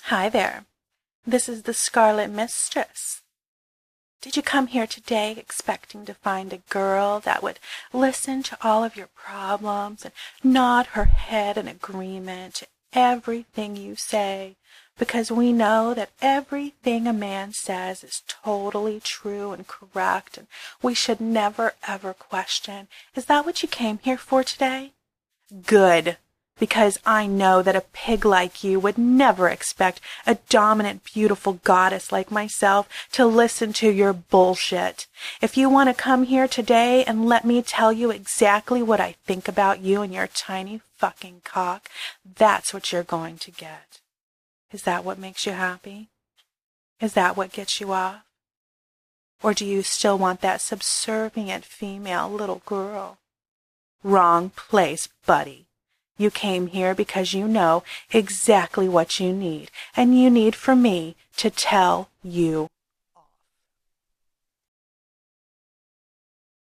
Hi there. This is the Scarlet Mistress. Did you come here today expecting to find a girl that would listen to all of your problems and nod her head in agreement to everything you say? Because we know that everything a man says is totally true and correct, and we should never ever question. Is that what you came here for today? Good. Because I know that a pig like you would never expect a dominant, beautiful goddess like myself to listen to your bullshit. If you want to come here today and let me tell you exactly what I think about you and your tiny fucking cock, that's what you're going to get. Is that what makes you happy? Is that what gets you off? Or do you still want that subservient female little girl? Wrong place, buddy. You came here because you know exactly what you need, and you need for me to tell you